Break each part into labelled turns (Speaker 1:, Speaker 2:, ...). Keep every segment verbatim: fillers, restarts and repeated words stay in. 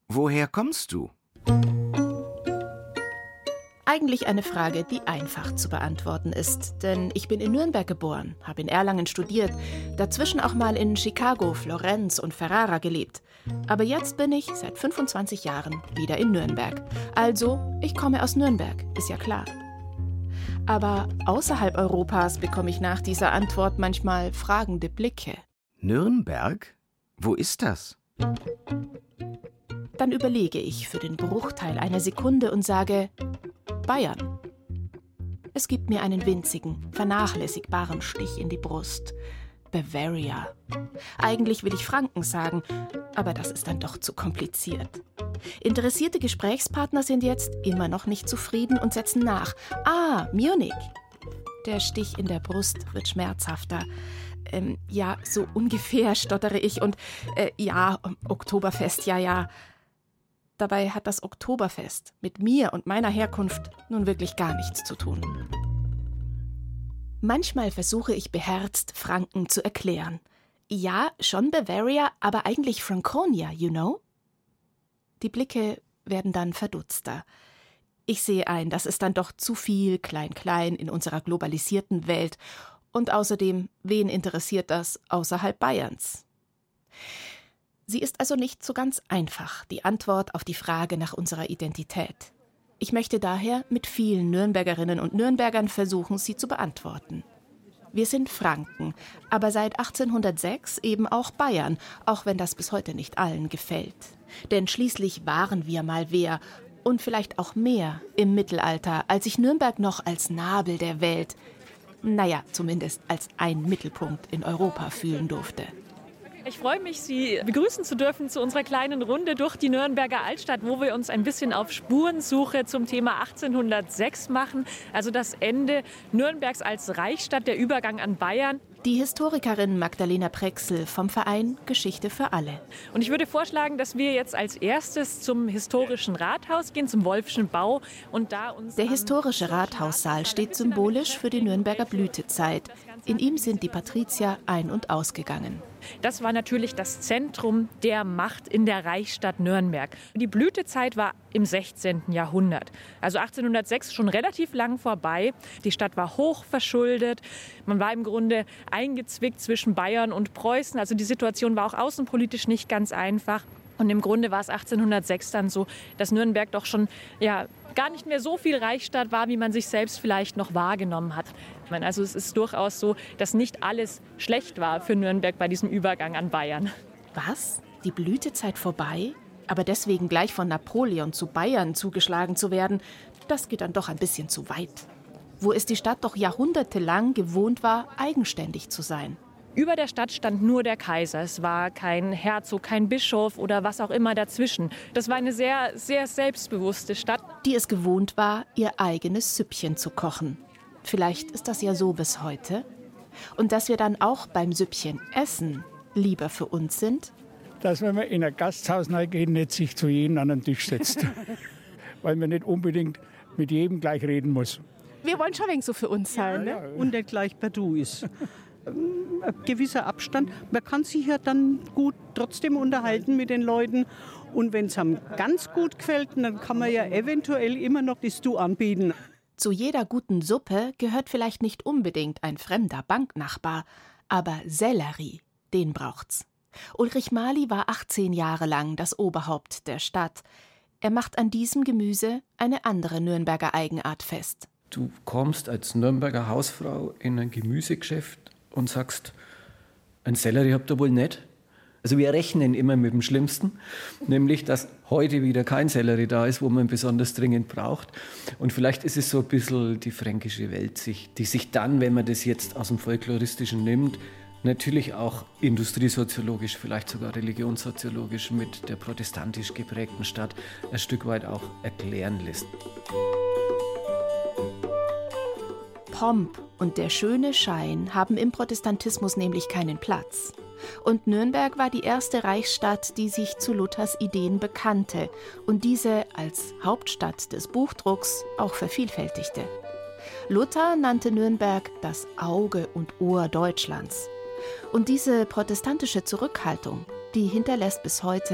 Speaker 1: Woher kommst du?
Speaker 2: Eigentlich eine Frage, die einfach zu beantworten ist. Denn ich bin in Nürnberg geboren, habe in Erlangen studiert, dazwischen auch mal in Chicago, Florenz und Ferrara gelebt. Aber jetzt bin ich seit fünfundzwanzig Jahren wieder in Nürnberg. Also, ich komme aus Nürnberg, ist ja klar. Aber außerhalb Europas bekomme ich nach dieser Antwort manchmal fragende Blicke.
Speaker 1: Nürnberg? Wo ist das?
Speaker 2: Dann überlege ich für den Bruchteil einer Sekunde und sage: Bayern. Es gibt mir einen winzigen, vernachlässigbaren Stich in die Brust. Bavaria. Eigentlich will ich Franken sagen, aber das ist dann doch zu kompliziert. Interessierte Gesprächspartner sind jetzt immer noch nicht zufrieden und setzen nach. Ah, Munich. Der Stich in der Brust wird schmerzhafter. Ähm, ja, so ungefähr, stottere ich. Und äh, ja, Oktoberfest, ja, ja. Dabei hat das Oktoberfest mit mir und meiner Herkunft nun wirklich gar nichts zu tun. Manchmal versuche ich beherzt, Franken zu erklären. Ja, schon Bavaria, aber eigentlich Franconia, you know? Die Blicke werden dann verdutzter. Ich sehe ein, das ist dann doch zu viel Klein-Klein in unserer globalisierten Welt. Und außerdem, wen interessiert das außerhalb Bayerns? Sie ist also nicht so ganz einfach, die Antwort auf die Frage nach unserer Identität. Ich möchte daher mit vielen Nürnbergerinnen und Nürnbergern versuchen, sie zu beantworten. Wir sind Franken, aber seit achtzehnhundertsechs eben auch Bayern, auch wenn das bis heute nicht allen gefällt. Denn schließlich waren wir mal wer und vielleicht auch mehr im Mittelalter, als sich Nürnberg noch als Nabel der Welt, naja, zumindest als ein Mittelpunkt in Europa fühlen durfte.
Speaker 3: Ich freue mich, Sie begrüßen zu dürfen zu unserer kleinen Runde durch die Nürnberger Altstadt, wo wir uns ein bisschen auf Spurensuche zum Thema achtzehnhundertsechs machen, also das Ende Nürnbergs als Reichsstadt, der Übergang an Bayern.
Speaker 2: Die Historikerin Magdalena Prexel vom Verein Geschichte für alle.
Speaker 3: Und ich würde vorschlagen, dass wir jetzt als erstes zum historischen Rathaus gehen, zum Wolffschen Bau. Und da uns
Speaker 2: Der historische Rathaussaal steht symbolisch für die Nürnberger Blütezeit. In ihm sind die Patrizier ein- und ausgegangen.
Speaker 3: Das war natürlich das Zentrum der Macht in der Reichsstadt Nürnberg. Die Blütezeit war im sechzehnten Jahrhundert. Also achtzehnhundertsechs schon relativ lang vorbei. Die Stadt war hoch verschuldet. Man war im Grunde eingezwickt zwischen Bayern und Preußen. Also die Situation war auch außenpolitisch nicht ganz einfach. Und im Grunde war es achtzehnhundertsechs dann so, dass Nürnberg doch schon ja, gar nicht mehr so viel Reichsstadt war, wie man sich selbst vielleicht noch wahrgenommen hat. Also es ist durchaus so, dass nicht alles schlecht war für Nürnberg bei diesem Übergang an Bayern.
Speaker 2: Was? Die Blütezeit vorbei? Aber deswegen gleich von Napoleon zu Bayern zugeschlagen zu werden, das geht dann doch ein bisschen zu weit. Wo es die Stadt doch jahrhundertelang gewohnt war, eigenständig zu sein.
Speaker 3: Über der Stadt stand nur der Kaiser. Es war kein Herzog, kein Bischof oder was auch immer dazwischen. Das war eine sehr, sehr selbstbewusste Stadt,
Speaker 2: die es gewohnt war, ihr eigenes Süppchen zu kochen. Vielleicht ist das ja so bis heute. Und dass wir dann auch beim Süppchen essen lieber für uns sind?
Speaker 4: Dass, wenn man in ein Gasthaus reingeht, nicht sich zu jedem an den Tisch setzt. Weil man nicht unbedingt mit jedem gleich reden muss.
Speaker 2: Wir wollen schon ein wenig so für uns sein,
Speaker 5: ja,
Speaker 2: ne?
Speaker 5: Ja. Und nicht gleich per Du ist. Ein gewisser Abstand. Man kann sich ja dann gut trotzdem unterhalten mit den Leuten. Und wenn es einem ganz gut gefällt, dann kann man ja eventuell immer noch das Du anbieten.
Speaker 2: Zu jeder guten Suppe gehört vielleicht nicht unbedingt ein fremder Banknachbar, aber Sellerie, den braucht's. Ulrich Mali war achtzehn Jahre lang das Oberhaupt der Stadt. Er macht an diesem Gemüse eine andere Nürnberger Eigenart fest.
Speaker 6: Du kommst als Nürnberger Hausfrau in ein Gemüsegeschäft und sagst, ein Sellerie habt ihr wohl nicht? Also wir rechnen immer mit dem Schlimmsten, nämlich, dass heute wieder kein Sellerie da ist, wo man besonders dringend braucht. Und vielleicht ist es so ein bisschen die fränkische Welt, die sich dann, wenn man das jetzt aus dem Folkloristischen nimmt, natürlich auch industriesoziologisch, vielleicht sogar religionssoziologisch mit der protestantisch geprägten Stadt ein Stück weit auch erklären lässt.
Speaker 2: Pomp und der schöne Schein haben im Protestantismus nämlich keinen Platz. Und Nürnberg war die erste Reichsstadt, die sich zu Luthers Ideen bekannte und diese als Hauptstadt des Buchdrucks auch vervielfältigte. Luther nannte Nürnberg das Auge und Ohr Deutschlands. Und diese protestantische Zurückhaltung, die hinterlässt bis heute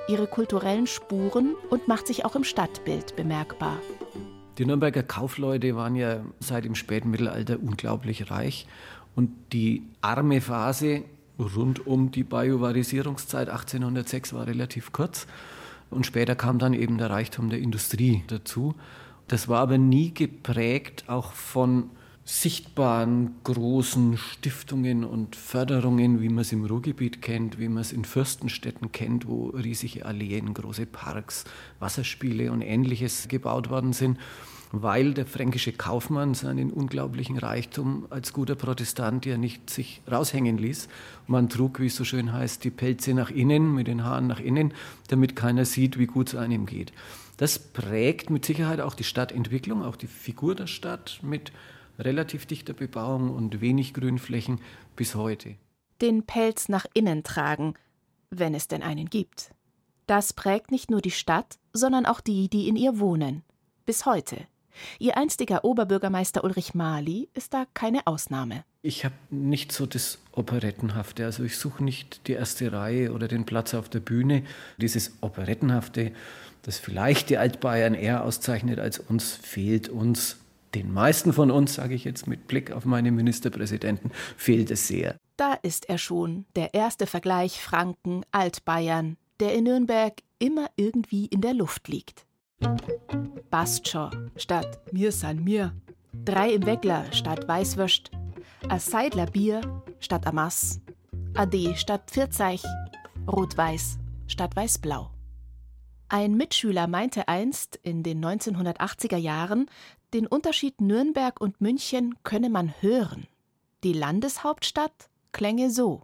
Speaker 2: ihre kulturellen Spuren und macht sich auch im Stadtbild bemerkbar.
Speaker 6: Die Nürnberger Kaufleute waren ja seit dem späten Mittelalter unglaublich reich. Und die arme Phase rund um die Bajuwarisierungszeit achtzehnhundertsechs war relativ kurz. Und später kam dann eben der Reichtum der Industrie dazu. Das war aber nie geprägt auch von sichtbaren großen Stiftungen und Förderungen, wie man es im Ruhrgebiet kennt, wie man es in Fürstenstädten kennt, wo riesige Alleen, große Parks, Wasserspiele und Ähnliches gebaut worden sind, weil der fränkische Kaufmann seinen unglaublichen Reichtum als guter Protestant ja nicht sich raushängen ließ. Man trug, wie es so schön heißt, die Pelze nach innen, mit den Haaren nach innen, damit keiner sieht, wie gut es einem geht. Das prägt mit Sicherheit auch die Stadtentwicklung, auch die Figur der Stadt mit relativ dichter Bebauung und wenig Grünflächen bis heute.
Speaker 2: Den Pelz nach innen tragen, wenn es denn einen gibt. Das prägt nicht nur die Stadt, sondern auch die, die in ihr wohnen. Bis heute. Ihr einstiger Oberbürgermeister Ulrich Marli ist da keine Ausnahme.
Speaker 6: Ich habe nicht so das Operettenhafte, also ich suche nicht die erste Reihe oder den Platz auf der Bühne. Dieses Operettenhafte, das vielleicht die Altbayern eher auszeichnet als uns, fehlt uns. Den meisten von uns, sage ich jetzt mit Blick auf meine Ministerpräsidenten, fehlt es sehr.
Speaker 2: Da ist er schon, der erste Vergleich Franken-Altbayern, der in Nürnberg immer irgendwie in der Luft liegt. Bastschor statt Mir san mir, Drei im Weckler statt Weißwürst, A Seidler Bier statt Amas, Ade statt Pfirzeich, Rot-Weiß statt Weiß-Blau. Ein Mitschüler meinte einst in den neunzehnhundertachtziger Jahren, den Unterschied Nürnberg und München könne man hören. Die Landeshauptstadt klänge so.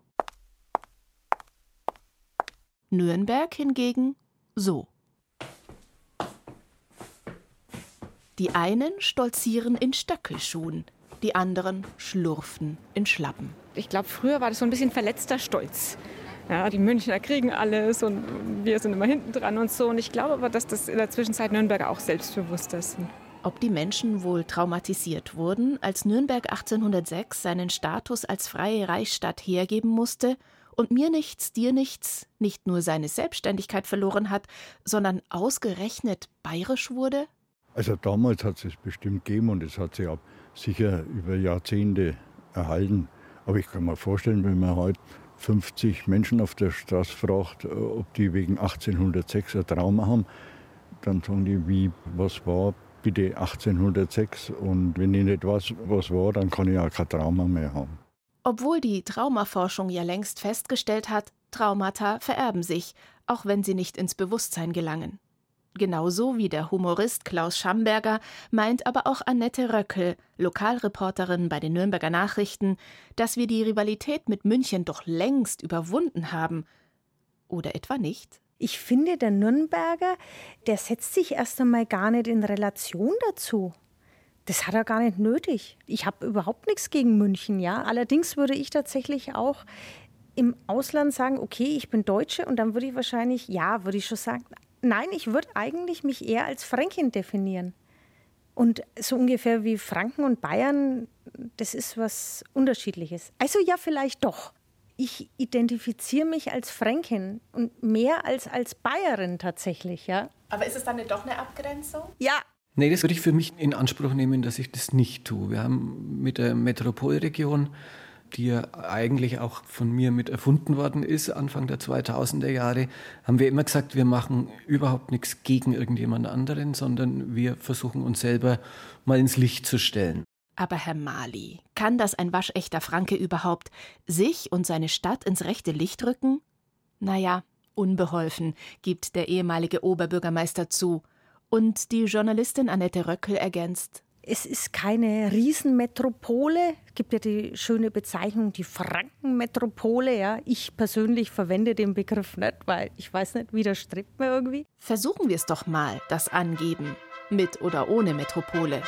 Speaker 2: Nürnberg hingegen so. Die einen stolzieren in Stöckelschuhen, die anderen schlurften in Schlappen.
Speaker 3: Ich glaube, früher war das so ein bisschen verletzter Stolz. Ja, die Münchner kriegen alles und wir sind immer hinten dran und so. Und ich glaube aber, dass das in der Zwischenzeit Nürnberger auch selbstbewusster sind.
Speaker 2: Ob die Menschen wohl traumatisiert wurden, als Nürnberg achtzehnhundertsechs seinen Status als freie Reichsstadt hergeben musste und mir nichts, dir nichts nicht nur seine Selbstständigkeit verloren hat, sondern ausgerechnet bayerisch wurde?
Speaker 4: Also damals hat es es bestimmt gegeben und es hat sich auch sicher über Jahrzehnte erhalten. Aber ich kann mir vorstellen, wenn man heute fünfzig Menschen auf der Straße fragt, ob die wegen achtzehnhundertsechs ein Trauma haben, dann sagen die, wie, was war bitte achtzehnhundertsechs? Und wenn ich nicht weiß, was war, dann kann ich auch kein Trauma mehr haben.
Speaker 2: Obwohl die Traumaforschung ja längst festgestellt hat, Traumata vererben sich, auch wenn sie nicht ins Bewusstsein gelangen. Genauso wie der Humorist Klaus Schamberger meint aber auch Annette Röckel, Lokalreporterin bei den Nürnberger Nachrichten, dass wir die Rivalität mit München doch längst überwunden haben. Oder etwa nicht?
Speaker 7: Ich finde, der Nürnberger, der setzt sich erst einmal gar nicht in Relation dazu. Das hat er gar nicht nötig. Ich habe überhaupt nichts gegen München, ja. Allerdings würde ich tatsächlich auch im Ausland sagen, okay, ich bin Deutsche, und dann würde ich wahrscheinlich, ja, würde ich schon sagen, nein, ich würde eigentlich mich eher als Fränkin definieren. Und so ungefähr wie Franken und Bayern, das ist was Unterschiedliches. Also ja, vielleicht doch. Ich identifiziere mich als Fränkin und mehr als als Bayerin tatsächlich, ja.
Speaker 2: Aber ist es dann nicht doch eine Abgrenzung?
Speaker 7: Ja.
Speaker 6: Nee, das würde ich für mich in Anspruch nehmen, dass ich das nicht tue. Wir haben mit der Metropolregion, die ja eigentlich auch von mir mit erfunden worden ist, Anfang der zweitausender Jahre, haben wir immer gesagt, wir machen überhaupt nichts gegen irgendjemand anderen, sondern wir versuchen uns selber mal ins Licht zu stellen.
Speaker 2: Aber Herr Marli, kann das ein waschechter Franke überhaupt sich und seine Stadt ins rechte Licht rücken? Naja, unbeholfen, gibt der ehemalige Oberbürgermeister zu. Und die Journalistin Annette Röckel ergänzt:
Speaker 7: Es ist keine Riesenmetropole. Es gibt ja die schöne Bezeichnung, die Frankenmetropole. Ja. Ich persönlich verwende den Begriff nicht, weil ich weiß nicht, widerstrebt mir irgendwie.
Speaker 2: Versuchen wir es doch mal, das Angeben. Mit oder ohne Metropole.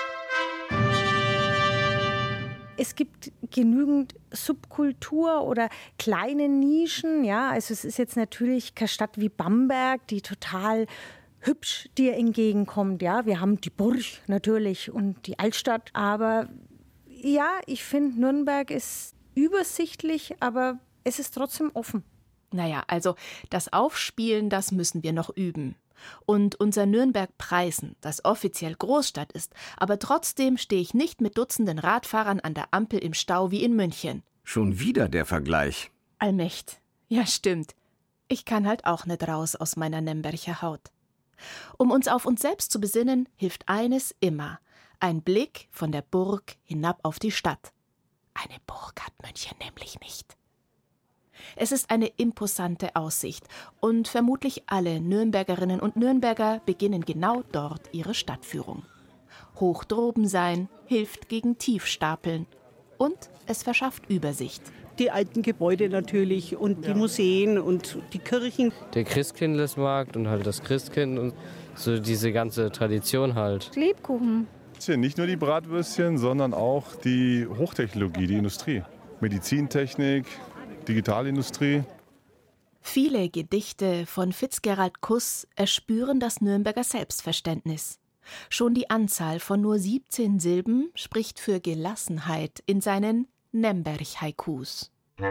Speaker 7: Es gibt genügend Subkultur oder kleine Nischen. Ja. Also es ist jetzt natürlich keine Stadt wie Bamberg, die total hübsch dir entgegenkommt. Ja, wir haben die Burg natürlich und die Altstadt. Aber ja, ich finde, Nürnberg ist übersichtlich, aber es ist trotzdem offen.
Speaker 2: Naja, also das Aufspielen, das müssen wir noch üben. Und unser Nürnberg-Preisen, das offiziell Großstadt ist, aber trotzdem stehe ich nicht mit Dutzenden Radfahrern an der Ampel im Stau wie in München.
Speaker 1: Schon wieder der Vergleich.
Speaker 2: Allmächt. Ja, stimmt. Ich kann halt auch nicht raus aus meiner Nembercher Haut. Um uns auf uns selbst zu besinnen, hilft eines immer: ein Blick von der Burg hinab auf die Stadt. Eine Burg hat München nämlich nicht. Es ist eine imposante Aussicht und vermutlich alle Nürnbergerinnen und Nürnberger beginnen genau dort ihre Stadtführung. Hoch droben sein hilft gegen Tiefstapeln und es verschafft Übersicht.
Speaker 5: Die alten Gebäude natürlich und die Museen und die Kirchen.
Speaker 8: Der Christkindlesmarkt und halt das Christkind und so diese ganze Tradition halt.
Speaker 9: Lebkuchen.
Speaker 10: Nicht nur die Bratwürstchen, sondern auch die Hochtechnologie, die Industrie. Medizintechnik, Digitalindustrie.
Speaker 2: Viele Gedichte von Fitzgerald Kuss erspüren das Nürnberger Selbstverständnis. Schon die Anzahl von nur siebzehn Silben spricht für Gelassenheit in seinen Nemberg-Haikus.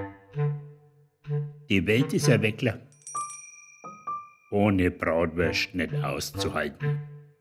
Speaker 11: Die Welt ist ein Weckler. Ohne Bratwurst nicht auszuhalten.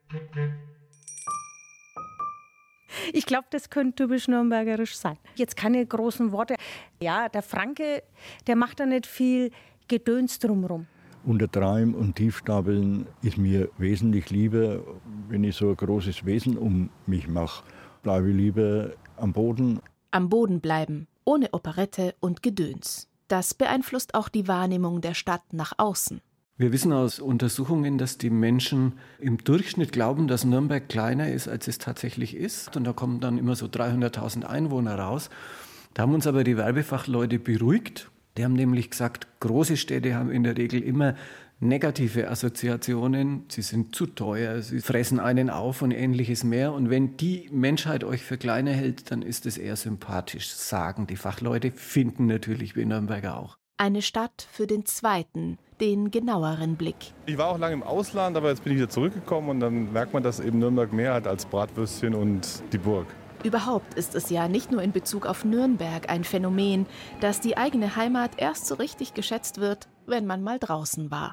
Speaker 7: Ich glaube, das könnte typisch nürnbergerisch sein. Jetzt keine großen Worte. Ja, der Franke, der macht da nicht viel Gedöns drumherum.
Speaker 4: Untertreiben und Tiefstapeln ist mir wesentlich lieber, wenn ich so ein großes Wesen um mich mache. Bleibe ich lieber am Boden.
Speaker 2: Am Boden bleiben, ohne Operette und Gedöns. Das beeinflusst auch die Wahrnehmung der Stadt nach außen.
Speaker 6: Wir wissen aus Untersuchungen, dass die Menschen im Durchschnitt glauben, dass Nürnberg kleiner ist, als es tatsächlich ist. Und da kommen dann immer so dreihunderttausend Einwohner raus. Da haben uns aber die Werbefachleute beruhigt. Die haben nämlich gesagt, große Städte haben in der Regel immer negative Assoziationen. Sie sind zu teuer, sie fressen einen auf und Ähnliches mehr. Und wenn die Menschheit euch für kleiner hält, dann ist es eher sympathisch, sagen die Fachleute, finden natürlich wir Nürnberger auch.
Speaker 2: Eine Stadt für den zweiten, den genaueren Blick.
Speaker 10: Ich war auch lange im Ausland, aber jetzt bin ich wieder zurückgekommen und dann merkt man, dass eben Nürnberg mehr hat als Bratwürstchen und die Burg.
Speaker 2: Überhaupt ist es ja nicht nur in Bezug auf Nürnberg ein Phänomen, dass die eigene Heimat erst so richtig geschätzt wird, wenn man mal draußen war.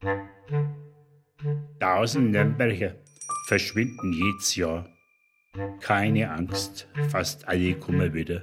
Speaker 11: Tausend Nürnberger verschwinden jedes Jahr. Keine Angst, fast alle kommen wieder.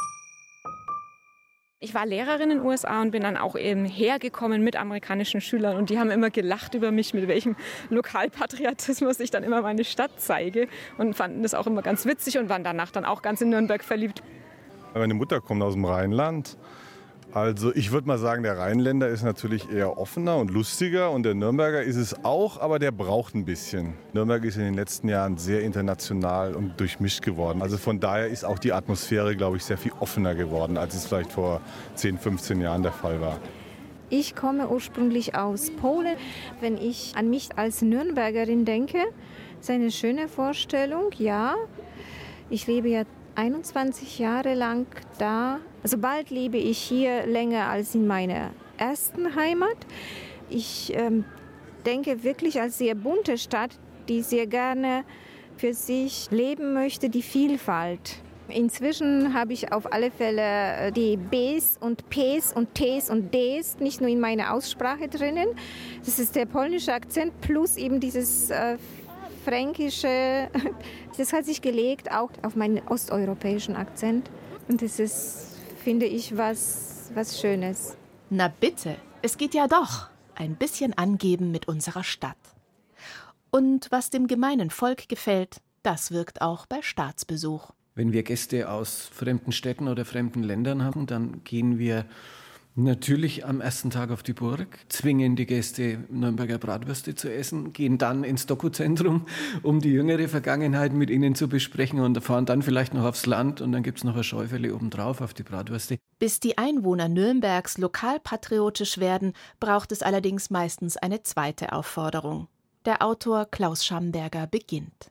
Speaker 3: Ich war Lehrerin in den U S A und bin dann auch eben hergekommen mit amerikanischen Schülern und die haben immer gelacht über mich, mit welchem Lokalpatriotismus ich dann immer meine Stadt zeige und fanden das auch immer ganz witzig und waren danach dann auch ganz in Nürnberg verliebt.
Speaker 10: Meine Mutter kommt aus dem Rheinland. Also ich würde mal sagen, der Rheinländer ist natürlich eher offener und lustiger und der Nürnberger ist es auch, aber der braucht ein bisschen. Nürnberg ist in den letzten Jahren sehr international und durchmischt geworden. Also von daher ist auch die Atmosphäre, glaube ich, sehr viel offener geworden, als es vielleicht vor zehn, fünfzehn Jahren der Fall war.
Speaker 9: Ich komme ursprünglich aus Polen. Wenn ich an mich als Nürnbergerin denke, ist eine schöne Vorstellung, ja. Ich lebe ja einundzwanzig Jahre lang da. Also bald lebe ich hier länger als in meiner ersten Heimat. Ich ähm, denke wirklich als sehr bunte Stadt, die sehr gerne für sich leben möchte, die Vielfalt. Inzwischen habe ich auf alle Fälle die Bs und Ps und Ts und Ds nicht nur in meiner Aussprache drinnen. Das ist der polnische Akzent plus eben dieses äh, fränkische. Das hat sich gelegt auch auf meinen osteuropäischen Akzent. Und das ist, finde ich, was, was Schönes.
Speaker 2: Na bitte, es geht ja doch. Ein bisschen angeben mit unserer Stadt. Und was dem gemeinen Volk gefällt, das wirkt auch bei Staatsbesuch.
Speaker 6: Wenn wir Gäste aus fremden Städten oder fremden Ländern haben, dann gehen wir natürlich am ersten Tag auf die Burg, zwingen die Gäste, Nürnberger Bratwürste zu essen, gehen dann ins Dokuzentrum, um die jüngere Vergangenheit mit ihnen zu besprechen und fahren dann vielleicht noch aufs Land und dann gibt es noch ein Schäufele obendrauf auf die Bratwürste.
Speaker 2: Bis die Einwohner Nürnbergs lokalpatriotisch werden, braucht es allerdings meistens eine zweite Aufforderung. Der Autor Klaus Schamberger beginnt.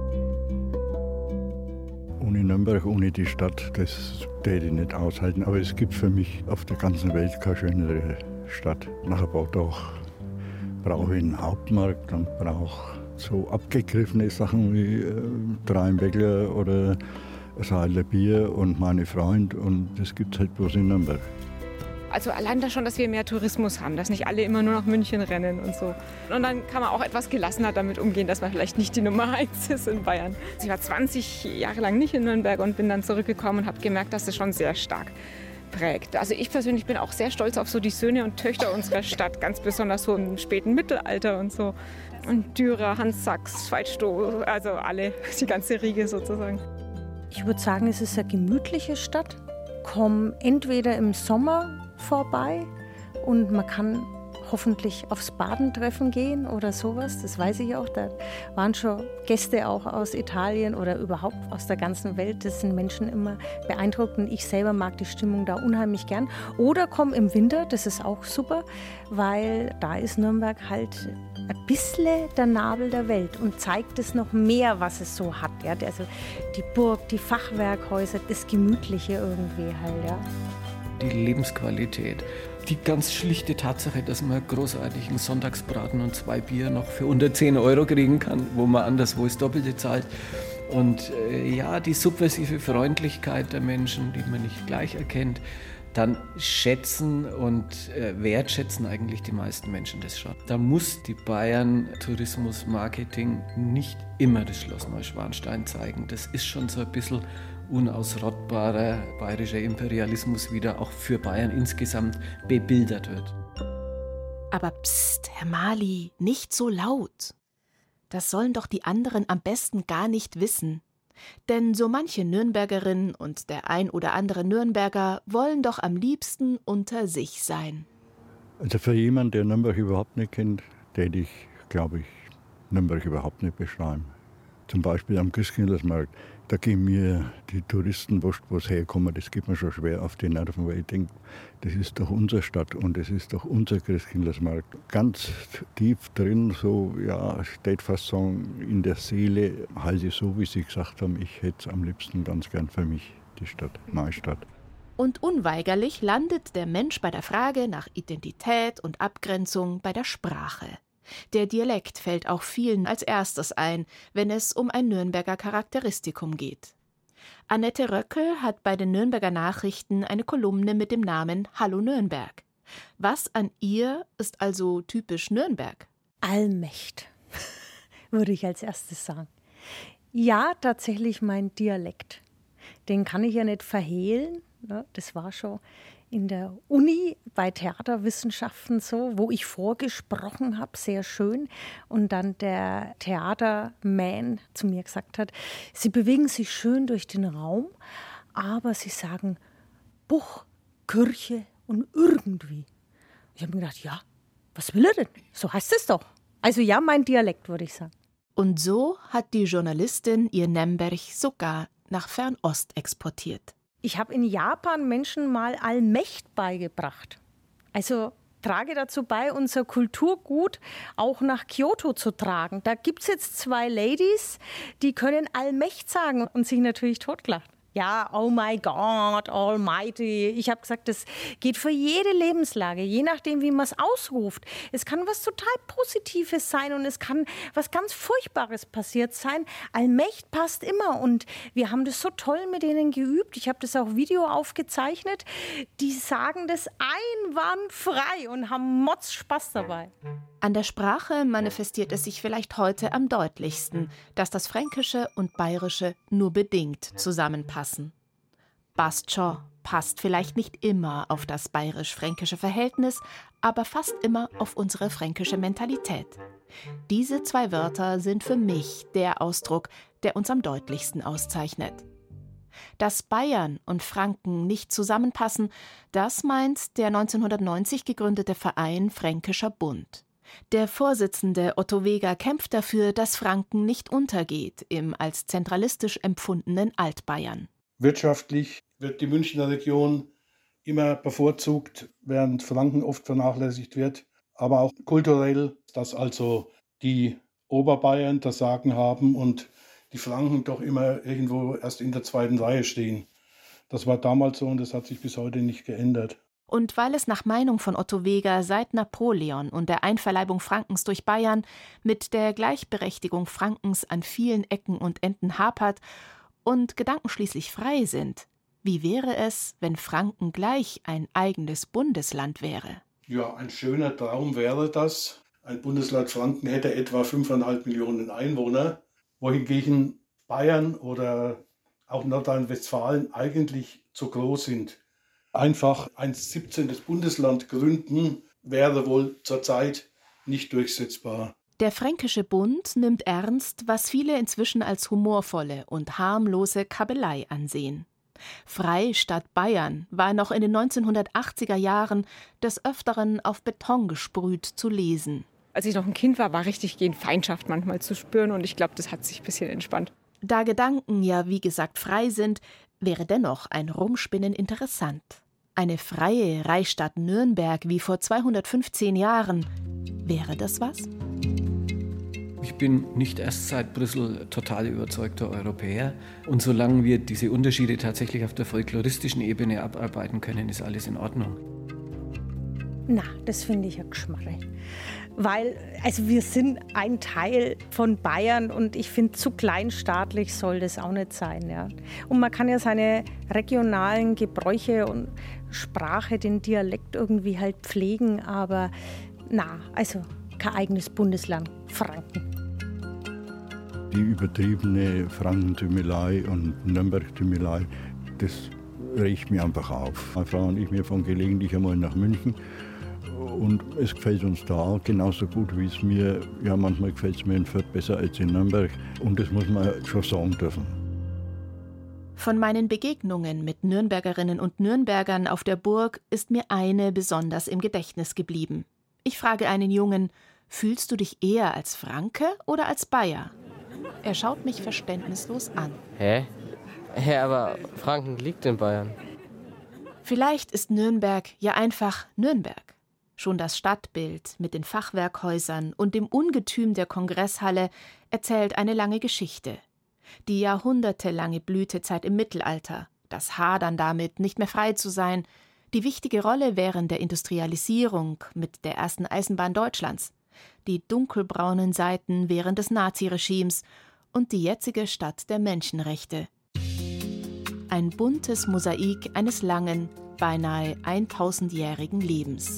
Speaker 4: Ohne Nürnberg, ohne die Stadt, das täte ich nicht aushalten. Aber es gibt für mich auf der ganzen Welt keine schönere Stadt. Nachher braucht auch, brauche ich einen Hauptmarkt, dann brauche ich so abgegriffene Sachen wie äh, drei Bäckler oder ein Seidler Bier und meine Freund. Und das gibt es halt bloß in Nürnberg.
Speaker 3: Also allein das schon, dass wir mehr Tourismus haben, dass nicht alle immer nur nach München rennen und so. Und dann kann man auch etwas gelassener damit umgehen, dass man vielleicht nicht die Nummer eins ist in Bayern. Ich war zwanzig Jahre lang nicht in Nürnberg und bin dann zurückgekommen und habe gemerkt, dass das schon sehr stark prägt. Also ich persönlich bin auch sehr stolz auf so die Söhne und Töchter unserer Stadt, ganz besonders so im späten Mittelalter und so. Und Dürer, Hans Sachs, Veit Stoll, also alle, die ganze Riege sozusagen.
Speaker 7: Ich würde sagen, es ist eine gemütliche Stadt. Komm entweder im Sommer vorbei und man kann hoffentlich aufs Badentreffen gehen oder sowas, das weiß ich auch. Da waren schon Gäste auch aus Italien oder überhaupt aus der ganzen Welt. Das sind Menschen immer beeindruckt und ich selber mag die Stimmung da unheimlich gern. Oder komm im Winter, das ist auch super, weil da ist Nürnberg halt ein bisschen der Nabel der Welt und zeigt es noch mehr, was es so hat. Ja? Also die Burg, die Fachwerkhäuser, das Gemütliche irgendwie halt, ja.
Speaker 6: Die Lebensqualität. Die ganz schlichte Tatsache, dass man großartigen Sonntagsbraten und zwei Bier noch für unter zehn Euro kriegen kann, wo man anderswo das Doppelte zahlt. Und äh, ja, die subversive Freundlichkeit der Menschen, die man nicht gleich erkennt, dann schätzen und äh, wertschätzen eigentlich die meisten Menschen das schon. Da muss die Bayern Tourismus Marketing nicht immer das Schloss Neuschwanstein zeigen. Das ist schon so ein bisschen unausrottbarer bayerischer Imperialismus wieder auch für Bayern insgesamt bebildert wird.
Speaker 2: Aber pst, Herr Mali, nicht so laut. Das sollen doch die anderen am besten gar nicht wissen. Denn so manche Nürnbergerin und der ein oder andere Nürnberger wollen doch am liebsten unter sich sein.
Speaker 4: Also für jemanden, der Nürnberg überhaupt nicht kennt, täte ich, glaube ich, Nürnberg überhaupt nicht beschreiben. Zum Beispiel am Christkindlesmarkt. Da gehen mir die Touristen, wurscht, wo sie herkommen, das geht mir schon schwer auf die Nerven, weil ich denke, das ist doch unsere Stadt und das ist doch unser Christkindlesmarkt. Ganz tief drin, so, ja, steht fast sagen, in der Seele, halte ich so, wie Sie gesagt haben, ich hätte es am liebsten ganz gern für mich, die Stadt, meine Stadt.
Speaker 2: Und unweigerlich landet der Mensch bei der Frage nach Identität und Abgrenzung bei der Sprache. Der Dialekt fällt auch vielen als erstes ein, wenn es um ein Nürnberger Charakteristikum geht. Annette Röckel hat bei den Nürnberger Nachrichten eine Kolumne mit dem Namen Hallo Nürnberg. Was an ihr ist also typisch Nürnberg?
Speaker 7: Allmächt, würde ich als erstes sagen. Ja, tatsächlich mein Dialekt. Den kann ich ja nicht verhehlen. Das war schon in der Uni bei Theaterwissenschaften so, wo ich vorgesprochen habe, sehr schön. Und dann der Theaterman zu mir gesagt hat, Sie bewegen sich schön durch den Raum, aber Sie sagen Buch, Kirche und irgendwie. Ich habe mir gedacht, ja, was will er denn? So heißt es doch. Also ja, mein Dialekt, würde ich sagen.
Speaker 2: Und so hat die Journalistin ihr Nemberg sogar nach Fernost exportiert.
Speaker 7: Ich habe in Japan Menschen mal Allmächt beigebracht. Also trage dazu bei, unser Kulturgut auch nach Kyoto zu tragen. Da gibt es jetzt zwei Ladies, die können Allmächt sagen und sich natürlich totgelacht. Ja, oh my God, almighty. Ich habe gesagt, das geht für jede Lebenslage, je nachdem, wie man es ausruft. Es kann was total Positives sein und es kann was ganz Furchtbares passiert sein. Allmächt passt immer und wir haben das so toll mit denen geübt. Ich habe das auch Video aufgezeichnet. Die sagen das einwandfrei und haben Motzspaß dabei.
Speaker 2: An der Sprache manifestiert es sich vielleicht heute am deutlichsten, dass das Fränkische und Bayerische nur bedingt zusammenpassen. Passt schon, passt vielleicht nicht immer auf das bayerisch-fränkische Verhältnis, aber fast immer auf unsere fränkische Mentalität. Diese zwei Wörter sind für mich der Ausdruck, der uns am deutlichsten auszeichnet. Dass Bayern und Franken nicht zusammenpassen, das meint der neunzehnhundertneunzig gegründete Verein Fränkischer Bund. Der Vorsitzende Otto Weger kämpft dafür, dass Franken nicht untergeht im als zentralistisch empfundenen Altbayern.
Speaker 12: Wirtschaftlich wird die Münchner Region immer bevorzugt, während Franken oft vernachlässigt wird. Aber auch kulturell, dass also die Oberbayern das Sagen haben und die Franken doch immer irgendwo erst in der zweiten Reihe stehen. Das war damals so und das hat sich bis heute nicht geändert.
Speaker 2: Und weil es nach Meinung von Otto Weger seit Napoleon und der Einverleibung Frankens durch Bayern mit der Gleichberechtigung Frankens an vielen Ecken und Enden hapert und Gedanken schließlich frei sind, Wie wäre es, wenn Franken gleich ein eigenes Bundesland wäre?
Speaker 12: Ja, ein schöner Traum wäre das. Ein Bundesland Franken hätte etwa fünfeinhalb Millionen Einwohner, wohingegen Bayern oder auch Nordrhein-Westfalen eigentlich zu groß sind. Einfach ein siebzehntes Bundesland gründen wäre wohl zurzeit nicht durchsetzbar.
Speaker 2: Der Fränkische Bund nimmt ernst, was viele inzwischen als humorvolle und harmlose Kabelei ansehen. Freistaat Bayern war noch in den neunzehnhundertachtziger Jahren des Öfteren auf Beton gesprüht zu lesen.
Speaker 13: Als ich noch ein Kind war, war richtig gehend Feindschaft manchmal zu spüren und ich glaube, das hat sich ein bisschen entspannt.
Speaker 2: Da Gedanken ja wie gesagt frei sind, wäre dennoch ein Rumspinnen interessant. Eine freie Reichsstadt Nürnberg wie vor zweihundertfünfzehn Jahren, wäre das was?
Speaker 6: Ich bin nicht erst seit Brüssel total überzeugter Europäer. Und solange wir diese Unterschiede tatsächlich auf der folkloristischen Ebene abarbeiten können, ist alles in Ordnung.
Speaker 7: Na, das finde ich ja Geschmarre. Weil, also wir sind ein Teil von Bayern und ich finde, zu kleinstaatlich soll das auch nicht sein. Ja. Und man kann ja seine regionalen Gebräuche und Sprache, den Dialekt irgendwie halt pflegen, aber na, also kein eigenes Bundesland, Franken.
Speaker 4: Die übertriebene Frankentümelei und Nürnberg-Tümelei, das regt mich einfach auf. Meine Frau und ich, wir fahren gelegentlich einmal nach München und es gefällt uns da genauso gut, wie es mir, ja manchmal gefällt es mir in Fürth besser als in Nürnberg und das muss man schon sagen dürfen.
Speaker 2: Von meinen Begegnungen mit Nürnbergerinnen und Nürnbergern auf der Burg ist mir eine besonders im Gedächtnis geblieben. Ich frage einen Jungen, fühlst du dich eher als Franke oder als Bayer? Er schaut mich verständnislos an.
Speaker 8: Hä? Hä, aber Franken liegt in Bayern.
Speaker 2: Vielleicht ist Nürnberg ja einfach Nürnberg. Schon das Stadtbild mit den Fachwerkhäusern und dem Ungetüm der Kongresshalle erzählt eine lange Geschichte. Die jahrhundertelange Blütezeit im Mittelalter, das Hadern damit, nicht mehr frei zu sein, die wichtige Rolle während der Industrialisierung mit der ersten Eisenbahn Deutschlands, die dunkelbraunen Seiten während des Naziregimes und die jetzige Stadt der Menschenrechte. Ein buntes Mosaik eines langen, beinahe tausendjährigen Lebens.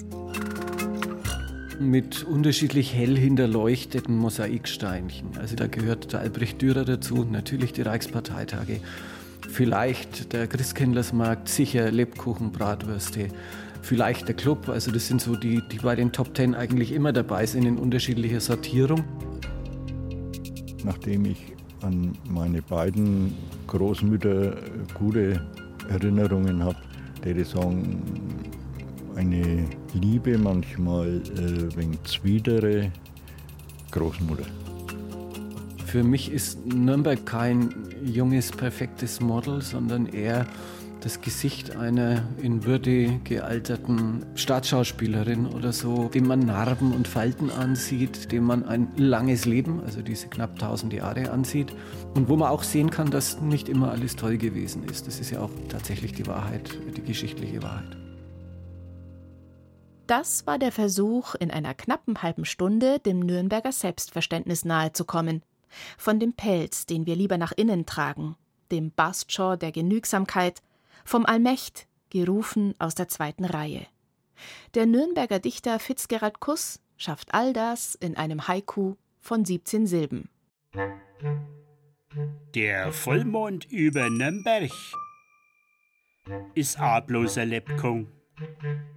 Speaker 6: Mit unterschiedlich hell hinterleuchteten Mosaiksteinchen. Also da gehört der Albrecht Dürer dazu, natürlich die Reichsparteitage, vielleicht der Christkindlersmarkt, sicher Lebkuchen, Bratwürste, vielleicht der Club. Also das sind so die, die bei den Top Ten eigentlich immer dabei sind in unterschiedlicher Sortierung.
Speaker 4: Nachdem ich an meine beiden Großmütter gute Erinnerungen habe, würde ich sagen, eine Liebe, manchmal äh, wegen zwiedere Großmutter.
Speaker 6: Für mich ist Nürnberg kein junges, perfektes Model, sondern eher das Gesicht einer in Würde gealterten Staatsschauspielerin oder so, dem man Narben und Falten ansieht, dem man ein langes Leben, also diese knapp tausend Jahre ansieht und wo man auch sehen kann, dass nicht immer alles toll gewesen ist. Das ist ja auch tatsächlich die Wahrheit, die geschichtliche Wahrheit.
Speaker 2: Das war der Versuch, in einer knappen halben Stunde dem Nürnberger Selbstverständnis nahezukommen. Von dem Pelz, den wir lieber nach innen tragen, dem Bastschor der Genügsamkeit, vom Allmächt, gerufen aus der zweiten Reihe. Der Nürnberger Dichter Fitzgerald Kuss schafft all das in einem Haiku von siebzehn Silben.
Speaker 11: Der Vollmond über Nürnberg ist a bloßer Lebkuchen.